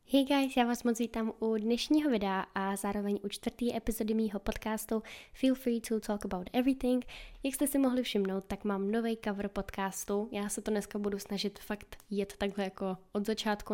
Hey guys, já vás moc vítám u dnešního videa a zároveň u 4. epizody mýho podcastu Feel Free to Talk About Everything. Jak jste si mohli všimnout, tak mám nový cover podcastu. Já se to dneska budu snažit fakt jet takhle jako od začátku,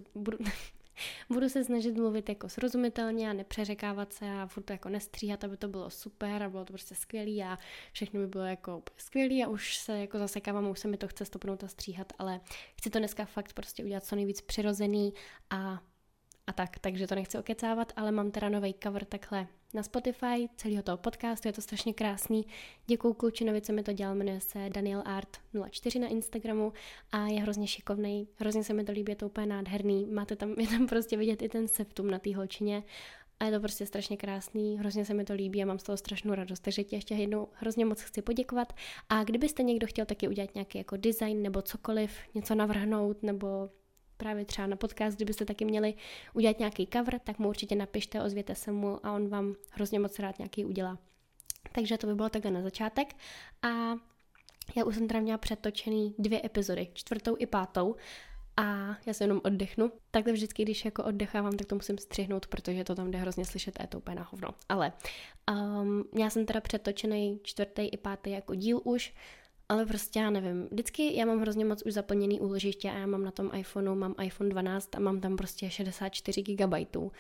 budu se snažit mluvit jako srozumitelně a nepřeřekávat se a furt to jako nestříhat, aby to bylo super a bylo to prostě skvělý a všechno by bylo jako skvělý a už se jako zasekávám, už se mi to chce stopnout a stříhat, ale chci to dneska fakt prostě udělat co nejvíc přirozený a takže to nechci okecávat, ale mám teda nový cover takhle na Spotify, celého toho podcastu, je to strašně krásný. Děkuju klučinovi, co mi to dělal, jmenuje se Daniel Art 04 na Instagramu a je hrozně šikovnej, hrozně se mi to líbí, je to úplně nádherný, je tam prostě vidět i ten septum na té holčině a je to prostě strašně krásný, hrozně se mi to líbí a mám z toho strašnou radost, takže ti ještě jednou hrozně moc chci poděkovat a kdybyste někdo chtěl taky udělat nějaký jako design nebo cokoliv, něco navrhnout nebo právě třeba na podcast, kdybyste taky měli udělat nějaký cover, tak mu určitě napište, ozvěte se mu a on vám hrozně moc rád nějaký udělá. Takže to by bylo takhle na začátek a já už jsem teda měla přetočený 2 epizody, 4. i 5. a já se jenom oddechnu. Takhle vždycky, když jako oddechávám, tak to musím střihnout, protože to tam jde hrozně slyšet a je to úplně na hovno. Ale já jsem teda přetočený 4. i 5. jako díl už, ale prostě já nevím, vždycky já mám hrozně moc už zaplněný úložiště a já mám na tom iPhoneu, mám iPhone 12 a mám tam prostě 64 GB.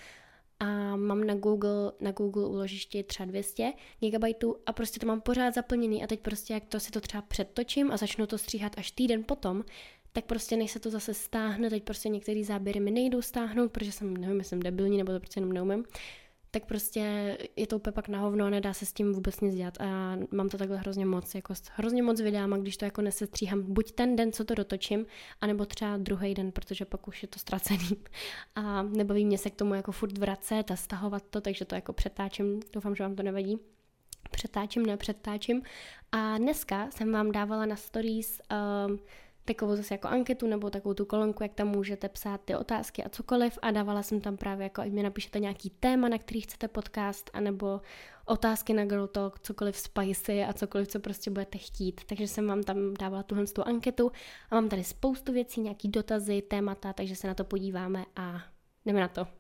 A mám na Google úložiště třeba 200 GB a prostě to mám pořád zaplněný a teď prostě jak to si to třeba předtočím a začnu to stříhat až týden potom, tak prostě než se to zase stáhne, teď prostě některé záběry mi nejdou stáhnout, protože jsem debilní nebo to prostě jenom neumím, tak prostě je to úplně pak na hovno a nedá se s tím vůbec nic dělat a mám to takhle hrozně moc videám a když to jako nesestříhám buď ten den, co to dotočím, anebo třeba druhý den, protože pak už je to ztracený a nebaví mě se k tomu jako furt vracet a stahovat to, takže to jako přetáčím, doufám, že vám to nevadí. Přetáčím a dneska jsem vám dávala na stories takovou zase jako anketu nebo takovou tu kolonku, jak tam můžete psát ty otázky a cokoliv a dávala jsem tam právě jako, ať mi napíšete nějaký téma, na který chcete podcast, anebo otázky na Girl Talk, cokoliv spicy a cokoliv, co prostě budete chtít. Takže jsem vám tam dávala tuhle tu anketu a mám tady spoustu věcí, nějaký dotazy, témata, takže se na to podíváme a jdeme na to.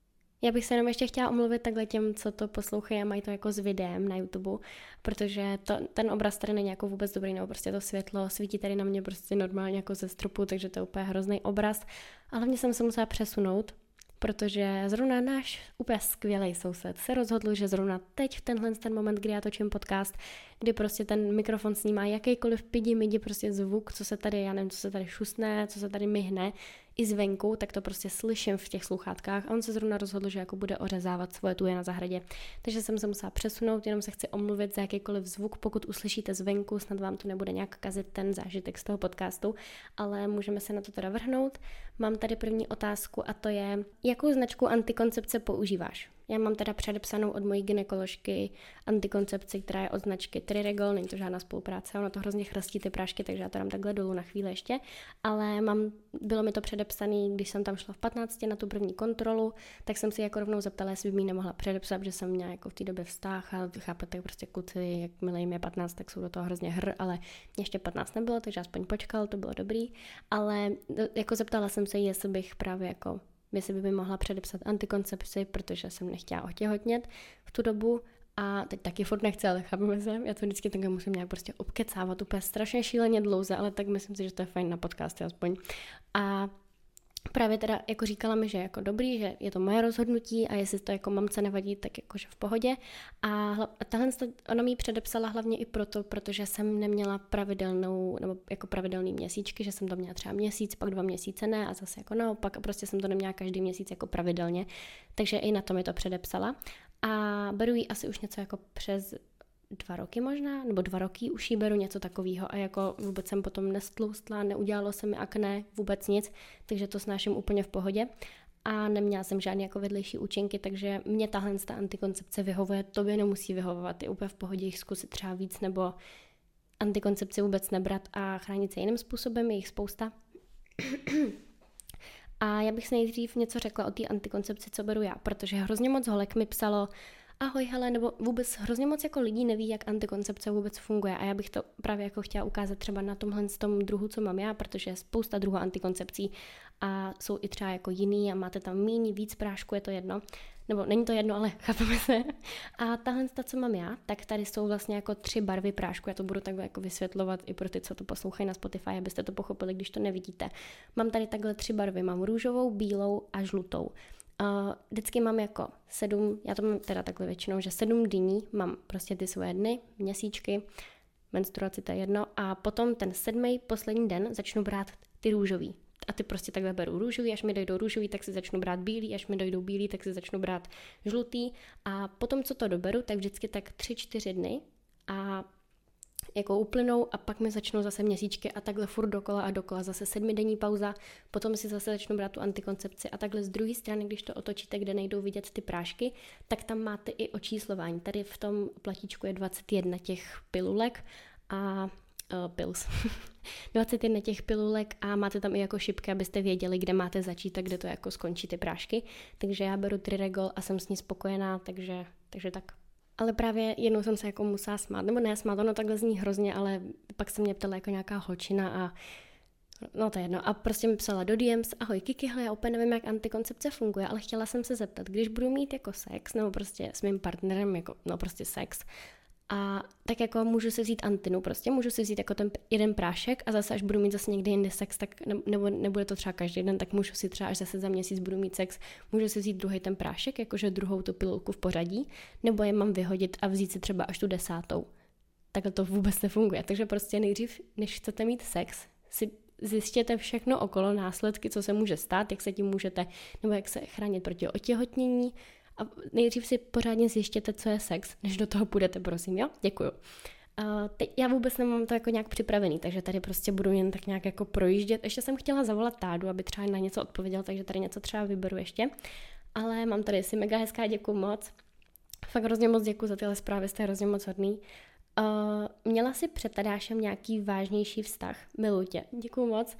Já bych se jenom ještě chtěla omluvit takhle těm, co to poslouchají a mají to jako s videem na YouTube, protože ten obraz tady není jako vůbec dobrý, nebo prostě to světlo svítí tady na mě prostě normálně jako ze stropu, takže to je úplně hrozný obraz. A hlavně jsem se musela přesunout, protože zrovna náš úplně skvělý soused se rozhodl, že zrovna teď v ten moment, kdy já točím podcast, kdy prostě ten mikrofon snímá jakýkoliv pidi prostě zvuk, co se tady, já nevím, co se tady šustne, co se tady myhne, i zvenku, tak to prostě slyším v těch sluchátkách a on se zrovna rozhodl, že jako bude ořezávat svoje tuje na zahradě. Takže jsem se musela přesunout, jenom se chci omluvit za jakýkoliv zvuk, pokud uslyšíte zvenku, snad vám to nebude nějak kazit ten zážitek z toho podcastu, ale můžeme se na to teda vrhnout. Mám tady první otázku a to je, jakou značku antikoncepce používáš? Já mám teda předepsanou od mojí gynekoložky antikoncepci, která je od značky Triregol, není to žádná spolupráce, ono to hrozně chrastí ty prášky, takže já to dám takhle dolů na chvíli ještě, ale bylo mi to předepsaný, když jsem tam šla v 15 na tu první kontrolu, tak jsem si jako rovnou zeptala, jestli by mi nemohla předepsat, protože jsem měla jako v té době vztah a chápete, prostě kluci, jakmile jim je 15, tak jsou do toho hrozně ale mě ještě 15 nebylo, takže aspoň počkal, to bylo dobrý, ale jako zeptala jsem se, jestli bych právě jako jestli by mi mohla předepsat antikoncepci, protože jsem nechtěla otěhotnět v tu dobu a teď taky furt nechci, ale chápeme se, já to vždycky takhle musím nějak prostě obkecávat úplně strašně šíleně dlouze, ale tak myslím si, že to je fajn na podcasty aspoň. A právě teda jako říkala mi, že jako dobrý, že je to moje rozhodnutí a jestli to jako mamce nevadí, tak jakože v pohodě. A ona mi ji předepsala hlavně i proto, protože jsem neměla pravidelný měsíčky, že jsem to měla třeba měsíc, pak 2 měsíce ne a zase jako naopak a prostě jsem to neměla každý měsíc jako pravidelně. Takže i na to mi to předepsala. A beru ji asi už něco jako přes 2 roky možná, nebo 2 roky už jí beru něco takového a jako vůbec jsem potom nestloustla, neudělalo se mi akné, vůbec nic, takže to snáším úplně v pohodě a neměla jsem žádné jako vedlejší účinky, takže mě tahle antikoncepce vyhovuje, tobě nemusí vyhovovat, je úplně v pohodě jich zkusit třeba víc nebo antikoncepci vůbec nebrat a chránit se jiným způsobem, je jich spousta. A já bych si nejdřív něco řekla o té antikoncepci, co beru já, protože hrozně moc holek mi psalo, ahoj hele, nebo vůbec hrozně moc jako lidí neví, jak antikoncepce vůbec funguje a já bych to právě jako chtěla ukázat třeba na tomhle z tom druhu, co mám já, protože je spousta druhů antikoncepcí a jsou i třeba jako jiný a máte tam míň, víc prášku, je to jedno. Nebo není to jedno, ale chápeme se. A tahle, co mám já, tak tady jsou vlastně jako 3 barvy prášku. Já to budu takhle jako vysvětlovat i pro ty, co to poslouchají na Spotify, abyste to pochopili, když to nevidíte. Mám tady takhle 3 barvy. Mám růžovou, bílou a žlutou. Vždycky mám jako 7, já to mám teda takhle většinou, že 7 dní mám prostě ty svoje dny, měsíčky, menstruaci, to je jedno. A potom ten 7. poslední den začnu brát ty růžový. A ty prostě takhle beru růžový, až mi dojdou růžový, tak si začnu brát bílý, až mi dojdou bílý, tak si začnu brát žlutý. A potom, co to doberu, tak vždycky tak 3-4 dny a jako uplynou a pak mi začnou zase měsíčky a takhle furt dokola a dokola, zase 7denní pauza, potom si zase začnu brát tu antikoncepci a takhle z druhé strany, když to otočíte, kde nejdou vidět ty prášky, tak tam máte i očíslování. Tady v tom platíčku je 21 těch pilulek a pills. 21 těch pilulek a máte tam i jako šipky, abyste věděli, kde máte začít a kde to jako skončí ty prášky. Takže já beru Triregol a jsem s ní spokojená, takže tak. Ale právě jednou jsem se jako musela smát, nebo ne smát, ono takhle zní hrozně, ale pak se mě ptala jako nějaká holčina a no to je jedno. A prostě mi psala do DMs, ahoj Kiki, hele, já úplně nevím, jak antikoncepce funguje, ale chtěla jsem se zeptat, když budu mít jako sex, nebo prostě s mým partnerem, jako, no prostě sex, a tak jako můžu si vzít antinu, prostě můžu si vzít jako ten jeden prášek a zase až budu mít zase někdy jindy sex, tak nebo nebude to třeba každý den, tak můžu si třeba až zase za měsíc budu mít sex, můžu si vzít druhý ten prášek, jakože druhou tu pilulku v pořadí, nebo je mám vyhodit a vzít si třeba až tu 10. Takhle to vůbec nefunguje, takže prostě nejdřív, než chcete mít sex, si zjistěte všechno okolo, následky, co se může stát, jak se tím můžete, nebo jak se chránit proti otěhotnění. A nejdřív si pořádně zjištěte, co je sex, než do toho půjdete, prosím, jo? Děkuju. Teď já vůbec nemám to jako nějak připravený, takže tady prostě budu jen tak nějak jako projíždět. Ještě jsem chtěla zavolat Tádu, aby třeba na něco odpověděl, takže tady něco třeba vyberu ještě. Ale mám tady si mega hezká, děkuju moc. Fakt hrozně moc děkuju za tyhle zprávy, jste hrozně moc hodný. Měla si před Tadášem nějaký vážnější vztah? Miluji tě. Děkuju moc.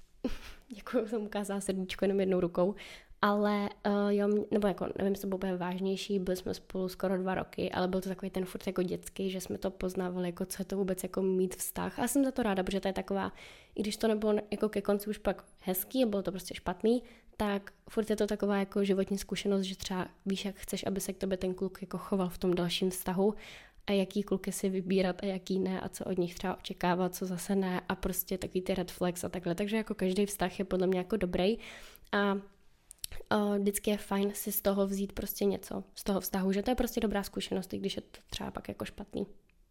Děkuju, jsem ukázala srdíčko jenom jednou rukou. Ale jo, nebo jako, nevím, jestli to bylo úplně vážnější, byli jsme spolu skoro 2 roky, ale byl to takový ten furt jako dětský, že jsme to poznávali, jako co je to vůbec jako mít vztah. A jsem za to ráda, protože to je taková, i když to nebylo jako ke konci už pak hezký a bylo to prostě špatný, tak furt je to taková jako životní zkušenost, že třeba víš, jak chceš, aby se k tobě ten kluk jako choval v tom dalším vztahu a jaký kluky si vybírat a jaký ne a co od nich třeba očekávat, co zase ne a prostě takový ty red flags a takhle. Takže jako každý vztah je podle mě jako dobrý a vždycky je fajn si z toho vzít prostě něco, z toho vztahu, že to je prostě dobrá zkušenost, i když je to třeba pak jako špatný.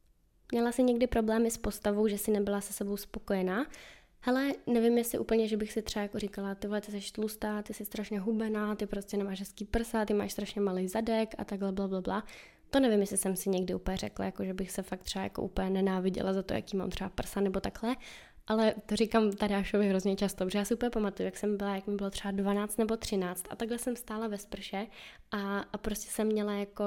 Měla jsi někdy problémy s postavou, že jsi nebyla se sebou spokojená? Hele, nevím, jestli úplně, že bych si třeba jako říkala, ty vole, ty jsi tlustá, ty jsi strašně hubená, ty prostě nemáš hezký prsa, ty máš strašně malý zadek a takhle blablabla. To nevím, jestli jsem si někdy úplně řekla, jako že bych se fakt třeba jako úplně nenáviděla za to, jaký mám třeba prsa nebo takhle. Ale to říkám Tadášovi hrozně často, protože já si úplně pamatuju, jak jsem byla, jak mi bylo třeba 12 nebo 13 a takhle jsem stála ve sprše a prostě jsem měla jako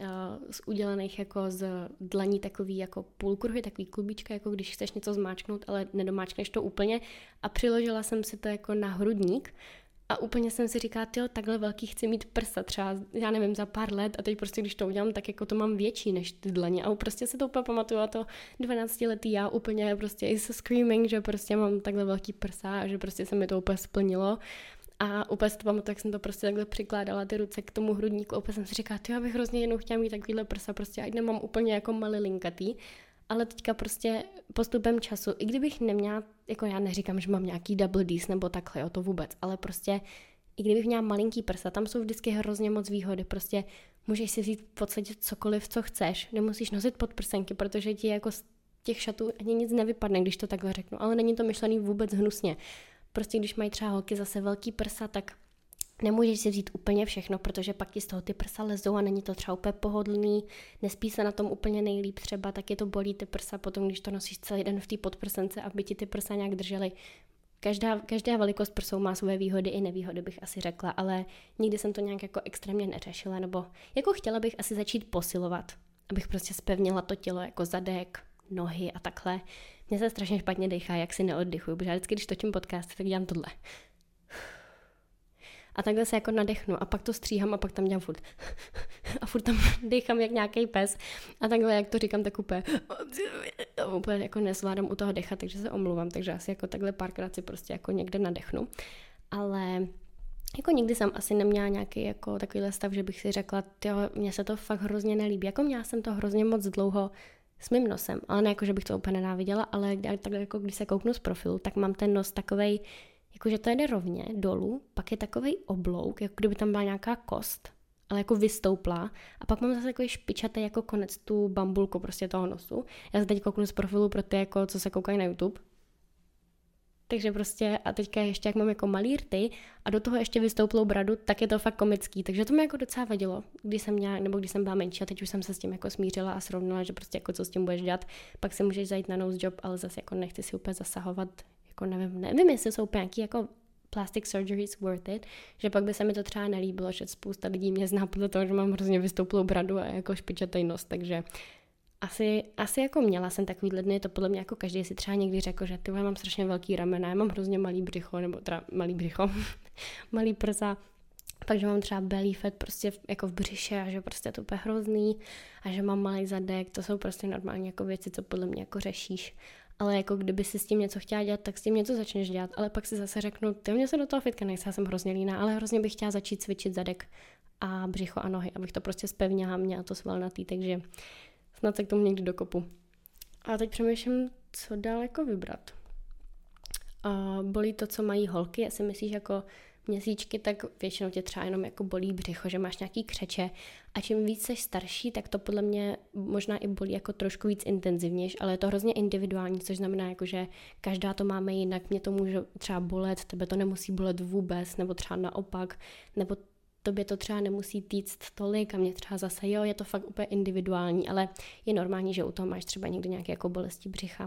z udělaných jako z dlaní takový jako půlkruhy, takový klubíčka, jako když chceš něco zmáčknout, ale nedomáčkneš to úplně a přiložila jsem si to jako na hrudník. A úplně jsem si říkala, tyjo, takhle velký chci mít prsa třeba, já nevím, za pár let a teď prostě, když to udělám, tak jako to mám větší než ty dlaně a prostě se to úplně pamatuju a to 12letý já úplně prostě i se screaming, že prostě mám takhle velký prsa a že prostě se mi to úplně splnilo a úplně si to pamatuju, jak jsem to prostě takhle přikládala ty ruce k tomu hrudníku a úplně jsem si říkala, tyjo, já bych hrozně jednou chtěla mít takovýhle prsa, prostě ať nemám úplně jako malilinkatý. Ale teďka prostě postupem času, i kdybych neměla, jako já neříkám, že mám nějaký double D's nebo takhle, jo, to vůbec, ale prostě i kdybych měla malinký prsa, tam jsou vždycky hrozně moc výhody, prostě můžeš si vzít v podstatě cokoliv, co chceš, nemusíš nosit podprsenky, protože ti jako z těch šatů ani nic nevypadne, když to takhle řeknu, ale není to myšlený vůbec hnusně. Prostě když mají třeba holky zase velký prsa, tak nemůžeš si vzít úplně všechno, protože pak ti z toho ty prsa lezou a není to třeba úplně pohodlný, nespí se na tom úplně nejlíp třeba, tak je to bolí ty prsa potom, když to nosíš celý den v té podprsence, aby ti ty prsa nějak držely. Každá velikost prsou má své výhody i nevýhody, bych asi řekla, ale nikdy jsem to nějak jako extrémně neřešila, nebo jako chtěla bych asi začít posilovat, abych prostě zpevnila to tělo jako zadek, nohy a takhle. Mně se strašně špatně dechá, jak si neoddychuju, protože vždycky, když točím podcast, tak dělám tohle. A takhle se jako nadechnu a pak to stříhám a pak tam dělám furt. A furt tam dechám jak nějaký pes. A takhle, jak to říkám, tak úplně jako nezvládám u toho dechat, takže se omluvám. Takže asi jako takhle párkrát si prostě jako někde nadechnu. ale jako nikdy jsem asi neměla nějaký jako takovýhle stav, že bych si řekla, jo, mně se to fakt hrozně nelíbí. Jako měla jsem to hrozně moc dlouho s mým nosem, ale ne jako, že bych to úplně nenáviděla, ale takhle jako když se kouknu z profilu, tak mám ten nos takovej, jakože to jde rovně dolů, pak je takovej oblouk, jako kdyby tam byla nějaká kost, ale jako vystouplá, a pak mám zase takový špičatý jako konec tu bambulku prostě toho nosu. Já se teď kouknu z profilu pro ty, jako, co se koukají na YouTube. Takže prostě a teďka ještě jak mám jako malý rty a do toho ještě vystouplou bradu, tak je to fakt komický. Takže to mi jako docela vadilo, když jsem byla menší, a teď už jsem se s tím jako smířila a srovnala, že prostě jako co s tím budeš dělat. Pak si můžeš zajít na nose job, ale zase jako nechci si úplně zasahovat, jako nevím, jestli jsou úplně nějaký jako plastic surgeries worth it, že pak by se mi to třeba nelíbilo, že spousta lidí mě zná podle toho, že mám hrozně vystouplou bradu a jako špičatý nos, takže asi jako měla jsem takový dny, to podle mě jako každý si třeba někdy řekl, že ty mám strašně velký ramena, já mám hrozně malý břicho, nebo teda malý prsa, takže mám třeba belly fat prostě jako v břiše a že prostě je to úplně hrozný a že mám malý zadek, to jsou prostě normální jako věci, co podle mě jako řešíš. Ale jako kdyby si s tím něco chtěla dělat, tak s tím něco začneš dělat, ale pak si zase řeknu, ty mě se do toho fitka nechce, já jsem hrozně líná, ale hrozně bych chtěla začít cvičit zadek a břicho a nohy, abych to prostě zpevnila, měla to svalnatý, takže snad se k tomu někdy dokopu. A teď přemýšlím, co dál jako vybrat. Bolí to, co mají holky, jestli myslíš jako měsíčky, tak většinou tě třeba jenom jako bolí břicho, že máš nějaký křeče, a čím víc seš starší, tak to podle mě možná i bolí jako trošku víc intenzivnější, ale je to hrozně individuální, což znamená jako, že každá to máme jinak, mě to může třeba bolet, tebe to nemusí bolet vůbec, nebo třeba naopak, nebo tobě to třeba nemusí týct tolik a mě třeba zase jo, je to fakt úplně individuální, ale je normální, že u toho máš třeba někdy nějaké jako bolesti břicha.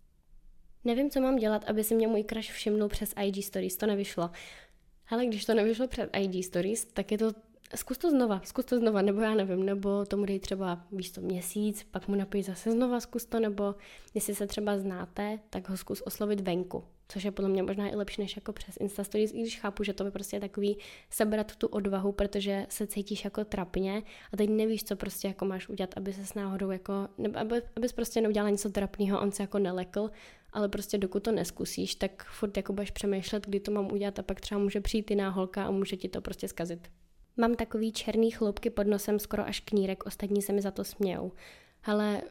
Nevím, co mám dělat, aby si mě můj crush všimnul přes IG Stories, to nevyšlo. Ale když to nevyšlo přes IG Stories, tak je to, zkus to znova, nebo já nevím, nebo tomu dej třeba, víš to, měsíc, pak mu napiš zase znova, zkus to, nebo jestli se třeba znáte, tak ho zkus oslovit venku, což je podle mě možná i lepší než jako přes Insta Stories, i když chápu, že to by prostě je takový sebrat tu odvahu, protože se cítíš jako trapně a teď nevíš, co prostě jako máš udělat, aby se s náhodou jako, nebo abys prostě neudělala něco trapného, on se jako nelekl, ale prostě dokud to neskusíš, tak furt jako budeš přemýšlet, kdy to mám udělat, a pak třeba může přijít jiná holka a může ti to prostě zkazit. Mám takový černý chloupky pod nosem skoro až knírek, ostatní se mi za to smějou. Hele,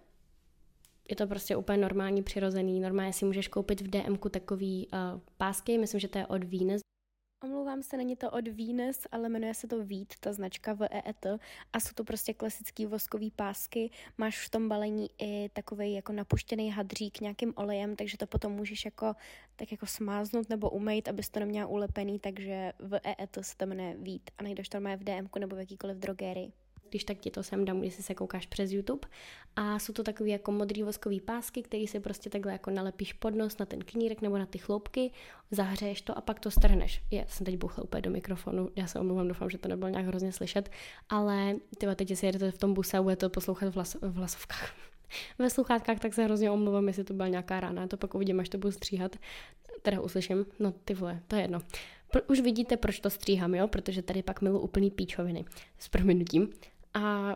je to prostě úplně normální, přirozený. Normálně si můžeš koupit v DMku takový pásky, myslím, že to je od Venus. Omlouvám se, není to od Venus, ale jmenuje se to Vít, ta značka VEET, a jsou to prostě klasický voskový pásky. Máš v tom balení i takovej jako napuštěný hadřík nějakým olejem, takže to potom můžeš jako tak jako smáznout nebo umýt, abys to neměla ulepený, takže VEET se to jmenuje Vít a najdeš to v DMku nebo v jakýkoliv drogérii. Když tak ti to sem dám, když si se koukáš přes YouTube. A jsou to takový jako modrý voskový pásky, který si prostě takhle jako nalepíš pod nos na ten knírek nebo na ty chloupky, zahřeješ to a pak to strhneš. Jsem teď bouchla úplně do mikrofonu, já se omlouvám, doufám, že to nebylo nějak hrozně slyšet, ale teď si jedete v tom buse a budete to poslouchat v hlasovkách. Ve sluchátkách, tak se hrozně omlouvám, jestli to byla nějaká rána, to pak uvidím, až to budu stříhat. Teda uslyším, no ty vole, to je jedno. Už vidíte, proč to stříhám, jo? Protože tady pak milu úplný píčoviny s prominutím. A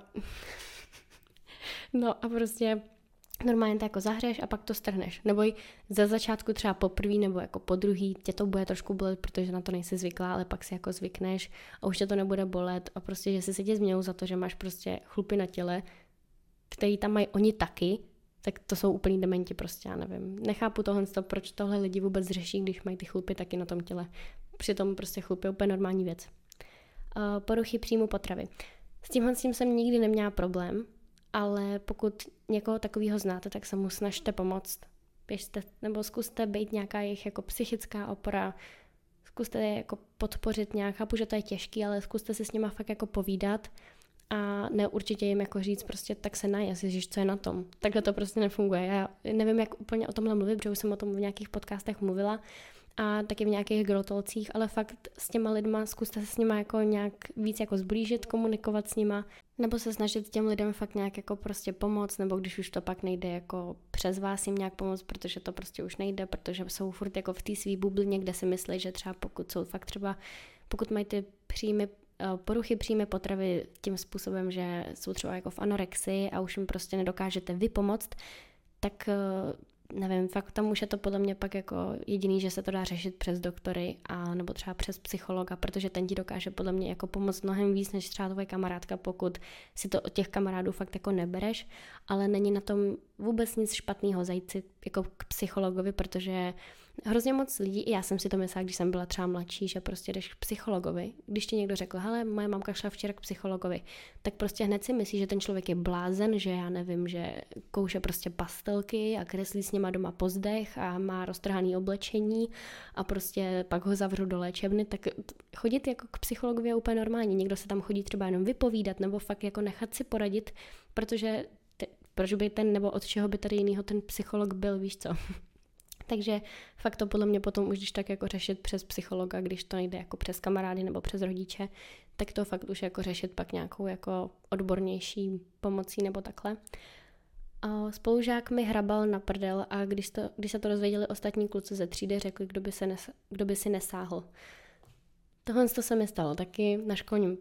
no a prostě normálně to jako zahřeješ a pak to strhneš. Nebo i za začátku třeba poprvý nebo jako po druhý tě to bude trošku bolet, protože na to nejsi zvyklá, ale pak si jako zvykneš a už tě to nebude bolet a prostě, že si se tě změjou za to, že máš prostě chlupy na těle, který tam mají oni taky, tak to jsou úplný dementi prostě, já nevím. Nechápu tohle, proč tohle lidi vůbec řeší, když mají ty chlupy taky na tom těle. Přitom prostě chlupy je úplně normální věc. Poruchy příjmu potravy. S tímhle jsem nikdy neměla problém, ale pokud někoho takového znáte, tak se mu snažte pomoct. Běžte, nebo zkuste být nějaká jejich jako psychická opora, zkuste je jako podpořit nějak, chápu, že to je těžký, ale zkuste si s nima fakt jako povídat a ne určitě jim jako říct prostě tak se najez, ježiš, co je na tom. Takhle to prostě nefunguje. Já nevím, jak úplně o tomhle mluvit, protože už jsem o tom v nějakých podcastech mluvila a taky v nějakých grotolcích, ale fakt s těma lidma zkuste se s nima jako nějak víc jako zblížit, komunikovat s nima, nebo se snažit těm lidem fakt nějak jako prostě pomoct, nebo když už to pak nejde jako přes vás jim nějak pomoct, protože to prostě už nejde, protože jsou furt jako v té svý bublině, kde si myslí, že třeba pokud mají ty poruchy příjmy potravy tím způsobem, že jsou třeba jako v anorexii a už jim prostě nedokážete vy pomoct, tak nevím, fakt tam už je to podle mě pak jako jediný, že se to dá řešit přes doktory a nebo třeba přes psychologa, protože ten ti dokáže podle mě jako pomoct mnohem víc než třeba tvoje kamarádka, pokud si to od těch kamarádů fakt jako nebereš, ale není na tom vůbec nic špatného zajít si jako k psychologovi, protože hrozně moc lidí, i já jsem si to myslela, když jsem byla třeba mladší, že prostě jdeš k psychologovi. Když ti někdo řekl, hele, moje mamka šla včera k psychologovi, tak prostě hned si myslí, že ten člověk je blázen, že já nevím, že kouše prostě pastelky a kreslí s něma doma pozdech a má roztrhaný oblečení a prostě pak ho zavřu do léčebny, tak chodit jako k psychologovi je úplně normální. Někdo se tam chodí třeba jenom vypovídat nebo fakt jako nechat si poradit, protože proč by ten, nebo od čeho by tady jinýho ten psycholog byl, víš co? Takže fakt to podle mě potom už když tak jako řešit přes psychologa, když to nejde jako přes kamarády nebo přes rodiče, tak to fakt už jako řešit pak nějakou jako odbornější pomocí nebo takhle. A spolužák mi hrabal na prdel a když se to dozvěděli ostatní kluci ze třídy, řekli, kdo by si nesáhl. Tohle se mi stalo taky na školním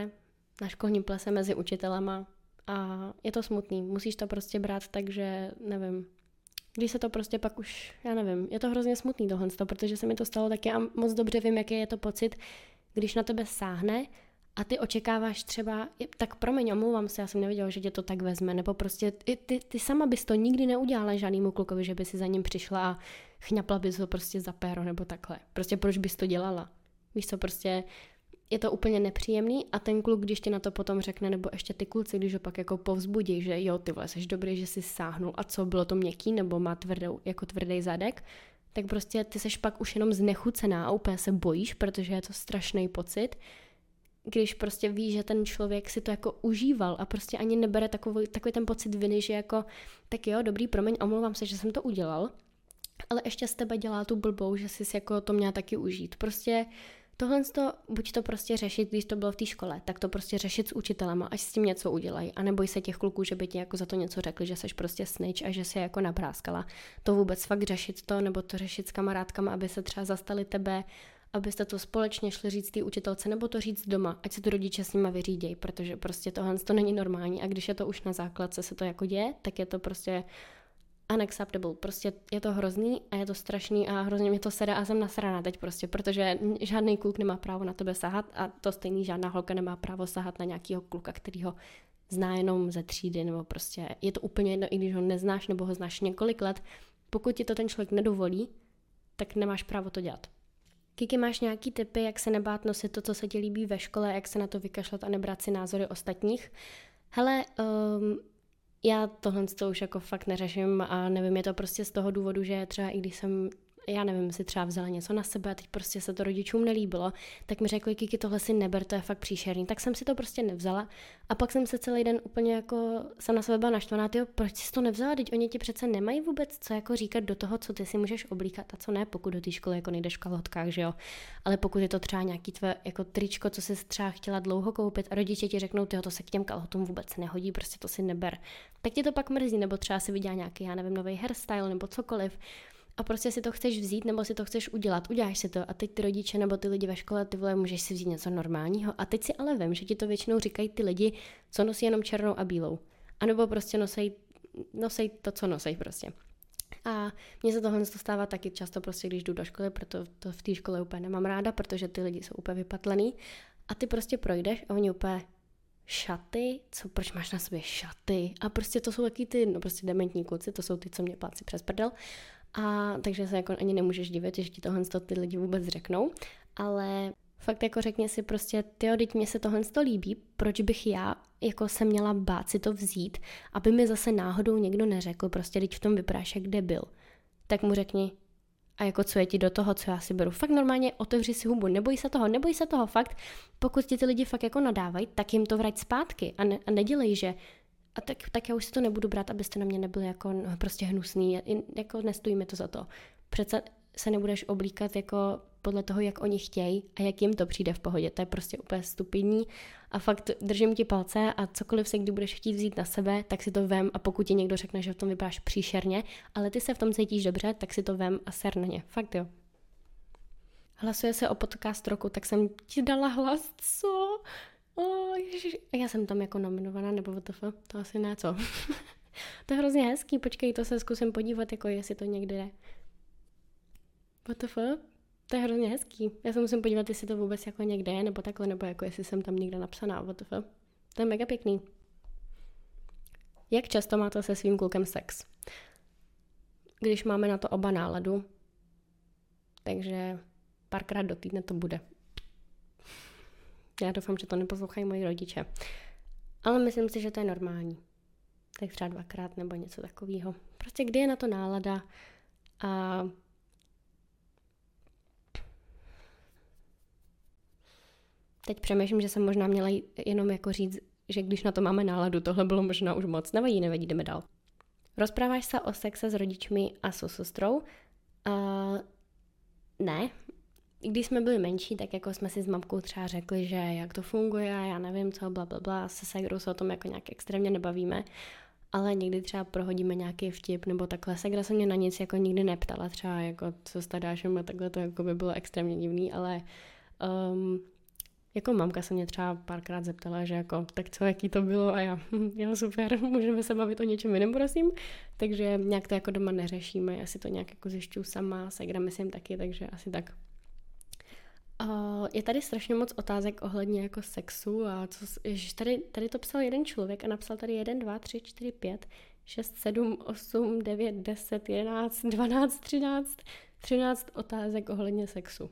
plese mezi učitelama a je to smutný. Musíš to prostě brát tak, že nevím, když se to prostě pak už, já nevím, je to hrozně smutný tohle, protože se mi to stalo taky a moc dobře vím, jaký je to pocit, když na tebe sáhne a ty očekáváš třeba, tak promiň, omlouvám se, já jsem nevěděla, že tě to tak vezme, nebo prostě ty sama bys to nikdy neudělala žádnému klukovi, že by si za ním přišla a chňapla bys ho prostě za péro nebo takhle. Prostě proč bys to dělala? Víš co, prostě je to úplně nepříjemný a ten kluk, když ti na to potom řekne, nebo ještě ty kluci, když ho pak jako povzbudí, že jo, ty vole, jsi dobrý, že jsi sáhnul a co, bylo to měkký, nebo má tvrdý zadek, tak prostě ty seš pak už jenom znechucená a úplně se bojíš, protože je to strašný pocit, když prostě víš, že ten člověk si to jako užíval a prostě ani nebere takový ten pocit viny, že jako, tak jo, dobrý, promiň, omlouvám se, že jsem to udělal, ale ještě z tebe dělá tu blbou, že jsi jako to měla taky užít. Prostě tohle buď to prostě řešit, když to bylo v té škole, tak to prostě řešit s učitelama, až s tím něco udělají. A neboj se těch kluků, že by ti jako za to něco řekli, že seš prostě snitch a že si jako napráskala. To vůbec fakt řešit to, nebo to řešit s kamarádkama, aby se třeba zastali tebe, abyste to společně šli říct té učitelce, nebo to říct doma, ať se to rodiče s nima vyřídějí, protože prostě tohle to není normální. A když je to už na základce se to jako děje, tak je to prostě unacceptable, prostě je to hrozný a je to strašný a hrozně mě to sere a jsem nasraná teď prostě, protože žádný kluk nemá právo na tebe sahat a to stejný žádná holka nemá právo sahat na nějakýho kluka, který ho zná jenom ze třídy, nebo prostě je to úplně jedno, i když ho neznáš nebo ho znáš několik let, pokud ti to ten člověk nedovolí, tak nemáš právo to dělat. Kiki, máš nějaký tipy, jak se nebát nosit to, co se ti líbí ve škole, jak se na to vykašlat a nebrát si názory ostatních? Hele, já tohle už jako fakt neřeším a nevím, je to prostě z toho důvodu, že třeba i když jsem, já nevím, si třeba vzala něco na sebe a teď prostě se to rodičům nelíbilo, tak mi řekli, Kiki, tohle si neber, to je fakt příšerný. Tak jsem si to prostě nevzala a pak jsem se celý den úplně jako, jsem na sebe byla naštvaná, tyjo, proč jsi to nevzala, teď oni ti přece nemají vůbec co jako říkat do toho, co ty si můžeš oblíkat a co ne, pokud do té školy jako nejdeš v kalhotkách, že jo. Ale pokud je to třeba nějaký tvé jako tričko, co jsi třeba chtěla dlouho koupit a rodiče ti řeknou, tyjo, to se k těm kalhotům vůbec nehodí, prostě to si neber. Tak ti to pak mrzí, nebo třeba si viděla nějaký, já nevím, nový hairstyle nebo cokoliv. A prostě si to chceš vzít nebo si to chceš udělat, uděláš si to a teď ty rodiče nebo ty lidi ve škole, ty vole, můžeš si vzít něco normálního a teď si ale vím, že ti to většinou říkají ty lidi, co nosí jenom černou a bílou. A nebo prostě nosej to, co nosej prostě. A mně se tohle stává taky často prostě, když jdu do školy, proto to v té škole úplně nemám ráda, protože ty lidi jsou úplně vypatlený a ty prostě projdeš a oni úplně šaty, proč máš na sobě šaty? A prostě to jsou taky ty, no prostě dementní kluci, to jsou ty, co mě plácí přes prdel. A takže se jako ani nemůžeš divit, že ti tohle ty lidi vůbec řeknou, ale fakt jako řekni si prostě, tyjo, teď mně se tohle líbí, proč bych já jako se měla bát si to vzít, aby mi zase náhodou někdo neřekl, prostě teď v tom vypadáš jak debil. Tak mu řekni, a jako co je ti do toho, co já si beru. Fakt normálně otevři si hubu, neboj se toho fakt, pokud ti ty lidi fakt jako nadávají, tak jim to vrať zpátky a nedělej, že a tak já už si to nebudu brát, abyste na mě nebyli jako no, prostě hnusný, jako nestojí mi to za to. Přece se nebudeš oblíkat jako podle toho, jak oni chtějí a jak jim to přijde v pohodě. To je prostě úplně stupidní a fakt držím ti palce a cokoliv se kdy budeš chtít vzít na sebe, tak si to vem a pokud ti někdo řekne, že v tom vypadáš příšerně, ale ty se v tom cítíš dobře, tak si to vem a ser na ně. Fakt jo. Hlasuje se o podcast roku, tak jsem ti dala hlas, co? Já jsem tam jako nominovaná, nebo WTF, to asi ne, co? To je hrozně hezký, počkej, to se zkusím podívat, jako jestli to někde je. What the fuck? To je hrozně hezký. Já se musím podívat, jestli to vůbec jako někde je, nebo takhle, nebo jako jestli jsem tam někde napsaná, what the fuck. To je mega pěkný. Jak často máte se svým klukem sex? Když máme na to oba náladu, takže párkrát do týdne to bude. Já doufám, že to neposlouchají moji rodiče. Ale myslím si, že to je normální. Tak třeba 2krát nebo něco takového. Prostě kdy je na to nálada a teď přemýšlím, že jsem možná měla jenom jako říct, že když na to máme náladu, tohle bylo možná už moc. Nevadí, jdeme dál. Rozpráváš se o sexe s rodičmi a se sestrou? Ne. Když jsme byli menší, tak jako jsme si s mamkou třeba řekli, že jak to funguje, já nevím co, blablabla, se ségrou se o tom jako nějak extrémně nebavíme, ale někdy třeba prohodíme nějaký vtip nebo takhle. Ségra se mě na nic jako nikdy neptala, třeba jako co s Tadášem a takhle, to jako by bylo extrémně divný, ale jako mamka se mě třeba párkrát zeptala, že jako tak co, jaký to bylo a já, jo super, můžeme se bavit o něčem jiném, prosím. Takže nějak to jako doma neřešíme, já si to nějak jako zjišťuju sama, ségra myslím taky, takže asi tak. Je tady strašně moc otázek ohledně jako sexu a tady to psal jeden člověk a napsal tady 1, 2, 3, 4, 5, 6, 7, 8, 9, 10, 11, 12, 13 otázek ohledně sexu.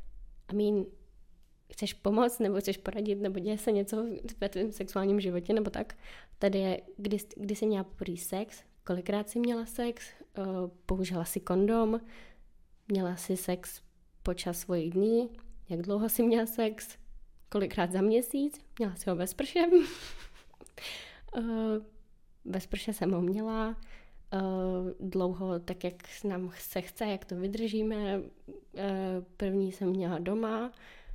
Chceš pomoct, nebo chceš poradit, nebo děje se něco ve tvém sexuálním životě, nebo tak. Tady je, kdy jsi měla poprvé sex, kolikrát jsi měla sex, použila jsi kondom, měla jsi sex počas svojich dní, jak dlouho jsi měla sex, kolikrát za měsíc, měla jsi ho ve sprše. Ve sprše jsem ho měla, dlouho, tak jak nám se chce, jak to vydržíme. První jsem měla doma.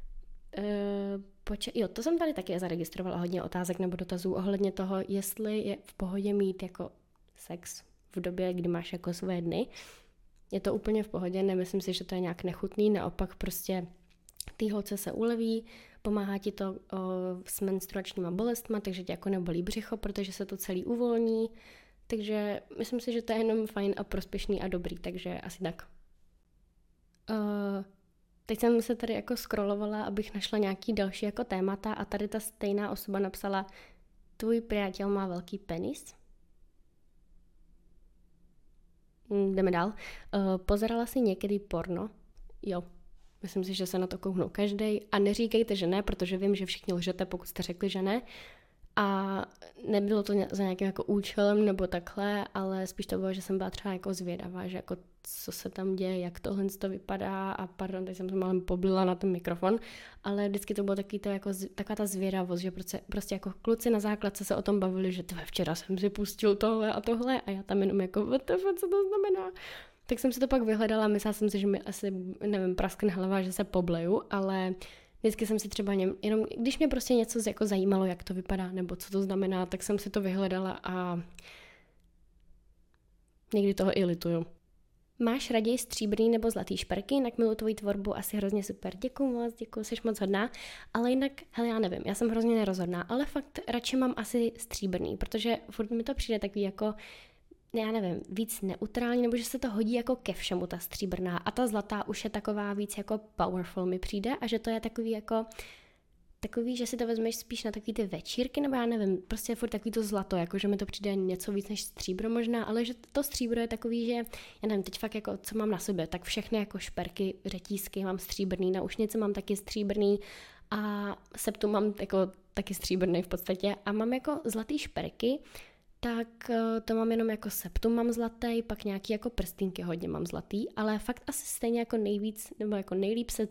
To jsem tady taky zaregistrovala hodně otázek nebo dotazů ohledně toho, jestli je v pohodě mít jako sex v době, kdy máš jako své dny. Je to úplně v pohodě, nemyslím si, že to je nějak nechutný, naopak prostě té holce se uleví, pomáhá ti to s menstruačníma bolestma, takže tě jako nebolí břicho, protože se to celý uvolní, takže myslím si, že to je jenom fajn a prospěšný a dobrý, takže asi tak. Teď jsem se tady jako scrollovala, abych našla nějaký další jako témata a tady ta stejná osoba napsala: tvůj přítel má velký penis? Jdeme dál. Pozerala jsi někdy porno? Jo. Myslím si, že se na to kouknou každej. A neříkejte, že ne, protože vím, že všichni lžete, pokud jste řekli, že ne. A nebylo to za nějakým jako účelem nebo takhle, ale spíš to bylo, že jsem byla třeba jako zvědavá, že jako co se tam děje, jak tohle to vypadá a pardon, teď jsem se malem poblila na ten mikrofon, ale vždycky to bylo taková ta zvědavost, že prostě jako kluci na základce se o tom bavili, že včera jsem si pustil tohle a já tam jenom jako co to znamená. Tak jsem si to pak vyhledala, myslela jsem si, že mi asi, nevím, praskne hlava, že se pobleju, ale vždycky jsem si třeba jenom, když mě prostě něco jako zajímalo, jak to vypadá, nebo co to znamená, tak jsem si to vyhledala a někdy toho i lituju. Máš raději stříbrný nebo zlatý šperky, jinak miluji tvoji tvorbu, asi hrozně super. Děkuju moc, jsi moc hodná, ale jinak, hele, já nevím, já jsem hrozně nerozhodná, ale fakt radši mám asi stříbrný, protože furt mi to přijde takový jako, já nevím, víc neutrální, nebo že se to hodí jako ke všemu ta stříbrná a ta zlatá už je taková víc jako powerful mi přijde a že to je takový, že si to vezmeš spíš na takový ty večírky, nebo já nevím, prostě je furt takový to zlato, jako že mi to přijde něco víc než stříbro možná, ale že to stříbro je takový, že já nevím, teď fakt jako co mám na sobě, tak všechny jako šperky, řetízky mám stříbrný, naušnice mám taky stříbrný a septum mám jako taky stříbrný v podstatě a mám jako zlatý šperky, tak to mám jenom jako septum mám zlatý, pak nějaký jako prstínky hodně mám zlatý, ale fakt asi stejně jako nejvíc, nebo jako nejlíp se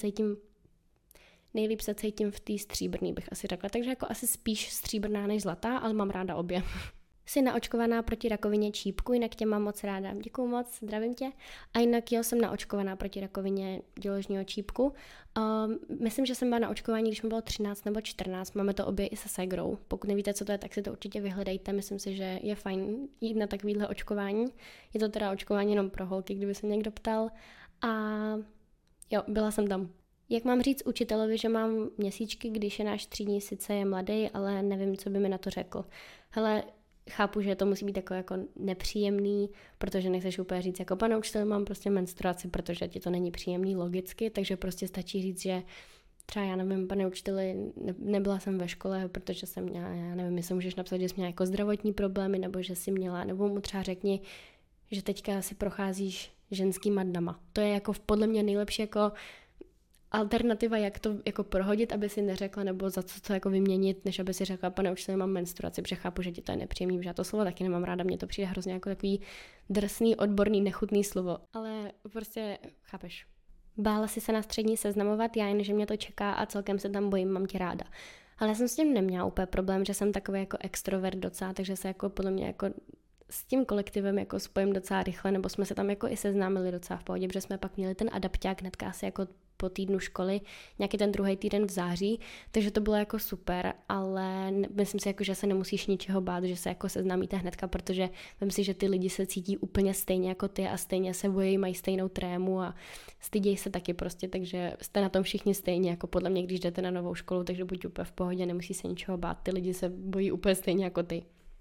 cítím v té stříbrný, bych asi řekla. Takže jako asi spíš stříbrná než zlatá, ale mám ráda obě. Jsi naočkovaná proti rakovině čípku, jinak tě mám moc ráda. Děkuju moc, zdravím tě. A jinak jo, jsem naočkovaná proti rakovině děložního čípku. Myslím, že jsem byla na očkování, když mi bylo 13 nebo 14. Máme to obě i se ségrou. Pokud nevíte, co to je, tak si to určitě vyhledejte. Myslím si, že je fajn jít na takovýhle očkování. Je to teda očkování jenom pro holky, kdyby se někdo ptal. A jo, byla jsem tam. Jak mám říct učitelovi, že mám měsíčky, když je náš třídní, sice je mladý, ale nevím, co by mi na to řekl. Hele, chápu, že to musí být jako nepříjemný, protože nechceš úplně říct, jako pane učitel, mám prostě menstruaci, protože ti to není příjemný logicky, takže prostě stačí říct, že třeba já nevím, pane učiteli, nebyla jsem ve škole, protože jsem měla, já nevím, jestli můžeš napsat, že jsi měla jako zdravotní problémy, nebo že jsi měla, nebo mu třeba řekni, že teďka si procházíš ženskýma dnama. To je jako podle mě nejlepší jako alternativa, jak to jako prohodit, aby si neřekla, nebo za co to jako vyměnit, než aby si řekla, pane učiteli, mám menstruaci, protože chápu, že ti to je nepříjemný, že já to slovo taky nemám ráda, mně to přijde hrozně jako takový drsný, odborný, nechutný slovo, ale prostě chápeš. Bála si se na střední seznamovat, já jen, že mě to čeká a celkem se tam bojím, mám tě ráda. Ale já jsem s tím neměla úplně problém, že jsem takový jako extrovert docela, takže se jako podle mě jako s tím kolektivem jako spojím docela rychle, nebo jsme se tam jako i seznámili docela v pohodě, protože jsme pak měli ten adapťák hnedka asi jako po týdnu školy, nějaký ten druhý týden v září, takže to bylo jako super, ale myslím si jako, že se nemusíš ničeho bát, že se jako seznámíte hnedka, protože vím si, že ty lidi se cítí úplně stejně jako ty a stejně se bojí, mají stejnou trému a stydějí se taky prostě, takže jste na tom všichni stejně, jako podle mě, když jdete na novou školu, takže buď úplně v pohodě, nemusí se ničeho bát, ty lidi se bojí úplně stejně jako ty.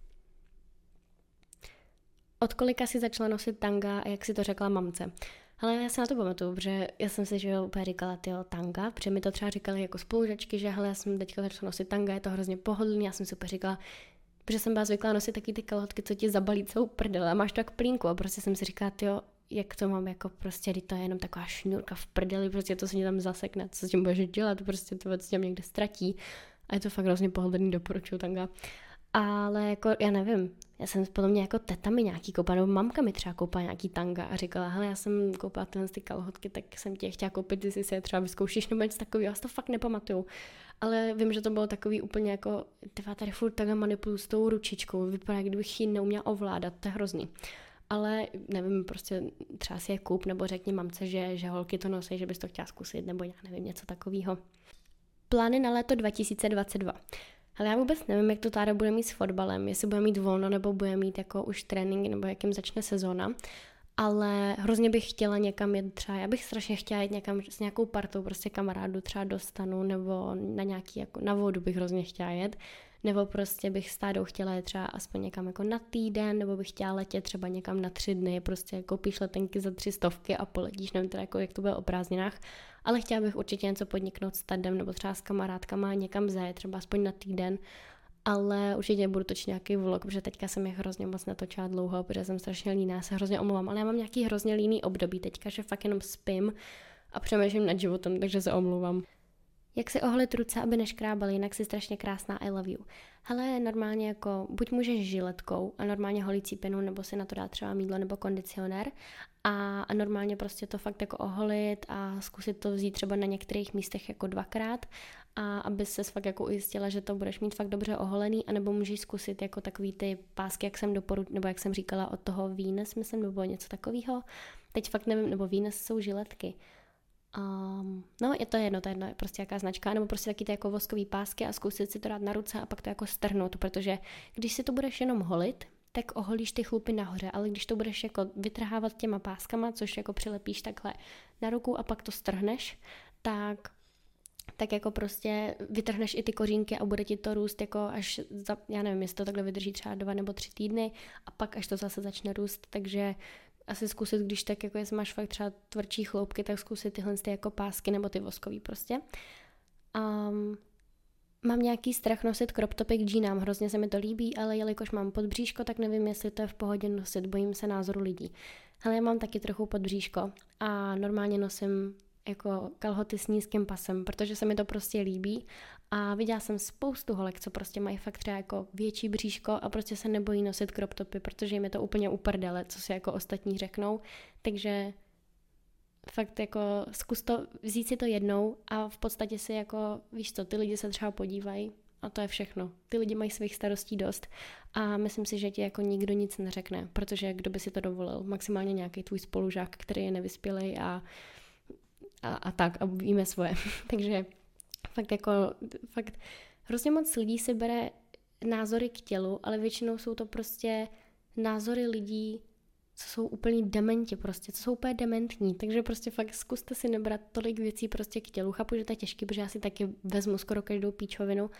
Od kolika si začala nosit tanga a jak si to řekla mamce? Ale já se na to pamatuju, protože já jsem si, že jo, úplně říkala, tyjo, tanga, protože mi to třeba říkali jako spolužačky, že hele, já jsem teďka začala nosit tanga, je to hrozně pohodlný, já jsem si úplně říkala, protože jsem byla zvyklá nosit taky ty kalhotky, co ti zabalí celou prdel a máš to jak plínku a prostě jsem si říkala, tyjo, jak to mám jako prostě, když to je jenom taková šňůrka v prdeli, prostě to se mě tam zasekne, co s tím budeš dělat, prostě to se někde ztratí a je to fakt hrozně pohodlný, doporučuju tanga. Ale jako, já nevím, já jsem podle mě jako teta mi nějaký koupila, nebo mamka mi třeba koupila nějaký tanga a říkala, hele, já jsem koupila tyhle ty kalhotky, tak jsem tě chtěla koupit, ty si je třeba vyzkoušíš nebo něco takového, já si to fakt nepamatuju. Ale vím, že to bylo takový úplně jako, tyva, tady furt takhle manipuluju s tou ručičkou, vypadá, kdybych ji neuměla ovládat, to je hrozný. Ale nevím, prostě třeba si je koup, nebo řekni mamce, že holky to nosí, že bys to chtěla zkusit, nebo já nevím, něco takového. Plány na léto 2022. Ale já vůbec nevím, jak to Tára bude mít s fotbalem, jestli bude mít volno, nebo bude mít jako už trénink, nebo jakým začne sezóna. Ale hrozně bych chtěla někam jet třeba, já bych strašně chtěla jít někam s nějakou partou, prostě kamarádu třeba dostanu, nebo na nějaký, jako na vodu bych hrozně chtěla jet, nebo prostě bych s Tádou chtěla jet třeba aspoň někam jako na týden, nebo bych chtěla letět třeba někam na 3 dny, prostě koupíš letenky za 300 a poletíš, nevím teda jako, jak to bude o prázdninách, ale chtěla bych určitě něco podniknout s Tadem, nebo třeba s kamarádkama někam zajet, třeba aspoň na týden, ale určitě budu točit nějaký vlog, protože teďka jsem je hrozně moc natočila dlouho, protože jsem strašně líná, se hrozně omlouvám, ale já mám nějaký hrozně líný období teďka, že fakt jenom spím a přemýšlím nad životem, takže se omlouvám. Jak si oholit ruce, aby neškrábaly, jinak si strašně krásná, I love you. Hele, normálně jako, buď můžeš žiletkou a normálně holící penu, nebo si na to dát třeba mýdlo nebo kondicionér a normálně prostě to fakt jako oholit a zkusit to vzít třeba na některých místech jako 2krát a aby ses fakt jako ujistila, že to budeš mít fakt dobře oholený, anebo můžeš zkusit jako takový ty pásky, jak jsem nebo jak jsem říkala od toho Venus, myslím, nebo něco takového. Teď fakt nevím, nebo Venus jsou žiletky. No, je to jedno, prostě jaká značka, nebo prostě taky ty jako voskový pásky a zkusit si to dát na ruce a pak to jako strhnout, protože když si to budeš jenom holit, tak oholíš ty chlupy nahoře, ale když to budeš jako vytrhávat těma páskama, což jako přilepíš takhle na ruku a pak to strhneš, tak jako prostě vytrhneš i ty kořínky a bude ti to růst jako až za, já nevím, jestli to takhle vydrží třeba 2 nebo 3 týdny a pak až to zase začne růst, takže asi zkusit, když tak jako jestli máš fakt třeba tvrdší chloupky, tak zkusit tyhle ty jako pásky nebo ty voskový prostě. Mám nějaký strach nosit crop topy k džínám, hrozně se mi to líbí, ale jelikož mám podbříško, tak nevím, jestli to je v pohodě nosit, bojím se názoru lidí. Ale já mám taky trochu podbříško a normálně nosím jako kalhoty s nízkým pasem, protože se mi to prostě líbí a viděla jsem spoustu holek, co prostě mají fakt třeba jako větší bříško a prostě se nebojí nosit crop topy, protože jim je to úplně uprdele, co si jako ostatní řeknou, takže fakt jako zkus to, vzít si to jednou a v podstatě si jako, víš co, ty lidi se třeba podívají a to je všechno. Ty lidi mají svých starostí dost a myslím si, že ti jako nikdo nic neřekne, protože kdo by si to dovolil, maximálně nějaký tvůj spolužák, který je nevyspělej a tak a víme svoje. Takže fakt hrozně moc lidí si bere názory k tělu, ale většinou jsou to prostě názory lidí, co jsou úplně dementi prostě, co jsou úplně dementní, takže prostě fakt zkuste si nebrat tolik věcí prostě k tělu. Chápu, že to je těžké, protože já si taky vezmu skoro každou píčovinu,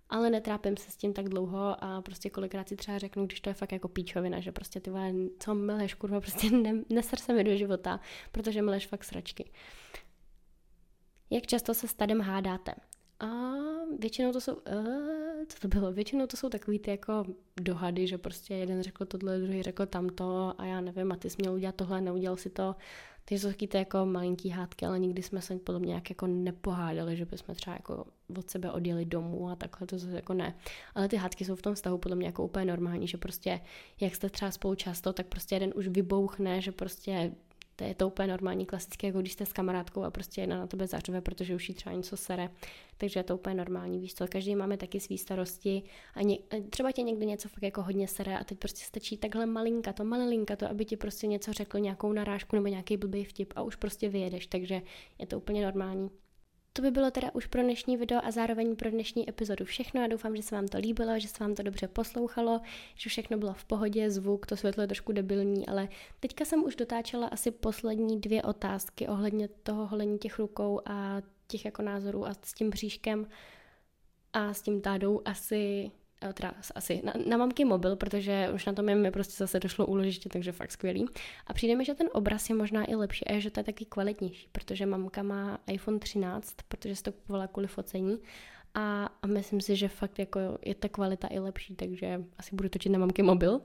ale netrápím se s tím tak dlouho a prostě kolikrát si třeba řeknu, když to je fakt jako píčovina, že prostě ty vole, co mileš, kurva, prostě neser se mi do života, protože mileš fakt sračky. Jak často se s Tadem hádáte? A většinou to jsou, co to bylo? Většinou to jsou takový ty jako dohady, že prostě jeden řekl tohle, druhý řekl tamto a já nevím, a ty jsi měl udělat tohle, neudělal si to. Ty jsou taky ty jako malinký hádky, ale nikdy jsme se podle mě nějak jako nepohádali, že bychom třeba jako od sebe odjeli domů a takhle, to zase jako ne. Ale ty hádky jsou v tom vztahu podle mě jako úplně normální, že prostě jak jste třeba spolu často, tak prostě jeden už vybouchne, že prostě to je to úplně normální, klasické, jako když jste s kamarádkou a prostě jedna na tebe zařve, protože už jí třeba něco sere. Takže je to úplně normální, víš co, každý máme taky svý starosti a třeba tě někdy něco fakt jako hodně sere a teď prostě stačí takhle malinka to, aby ti prostě něco řekl, nějakou narážku nebo nějaký blbý vtip a už prostě vyjedeš, takže je to úplně normální. To by bylo teda už pro dnešní video a zároveň pro dnešní epizodu všechno. Já doufám, že se vám to líbilo, že se vám to dobře poslouchalo, že všechno bylo v pohodě, zvuk, to světlo je trošku debilní, ale teďka jsem už dotáčela asi poslední 2 otázky ohledně toho holení těch rukou a těch jako názorů a s tím bříškem a s tím tádou asi na mamky mobil, protože už na tom mi prostě zase došlo úložiště, takže fakt skvělý. A přijde mi, že ten obraz je možná i lepší a že to je taky kvalitnější, protože mamka má iPhone 13, protože si to kupovala kvůli focení a myslím si, že fakt jako je ta kvalita i lepší, takže asi budu točit na mamky mobil.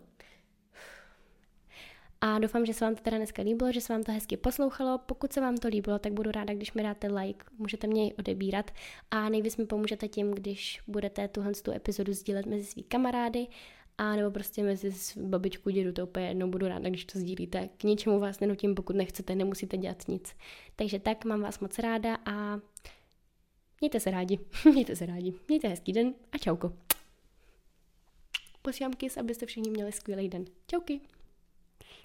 A doufám, že se vám to teda dneska líbilo, že se vám to hezky poslouchalo. Pokud se vám to líbilo, tak budu ráda, když mi dáte like, můžete mě ji odebírat a nejvíc mi pomůžete tím, když budete tu epizodu sdílet mezi svý kamarády a nebo prostě mezi babičku, dědu, to úplně jednou budu ráda, když to sdílíte. K ničemu vás nenutím, pokud nechcete, nemusíte dělat nic. Takže tak, mám vás moc ráda a mějte se rádi, mějte hezký den a čauko. Posílám kiss, abyste všichni měli skvělý den. Čauky.